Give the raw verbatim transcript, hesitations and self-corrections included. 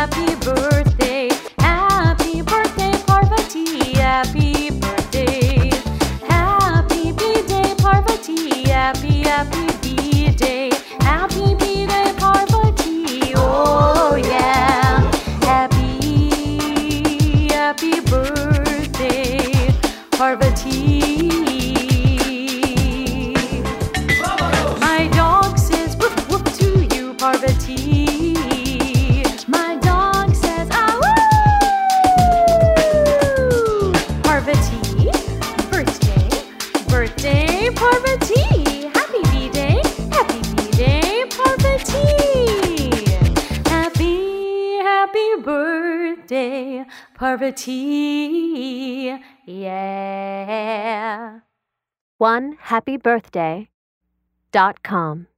happy birthday. Happy birthday, Parvati. Happy birthday. Happy B-Day, Parvati. Happy, happy B-Day. Happy B-Day, Parvati. Oh, yeah. Happy, happy birthday, Parvati. My dog says woof woof to you, Parvati. My dog says ah woo. Parvati, birthday, birthday, Parvati. Happy B-Day, happy B-Day, Parvati. Happy, happy birthday, Parvati. Yeah. one happy birthday dot com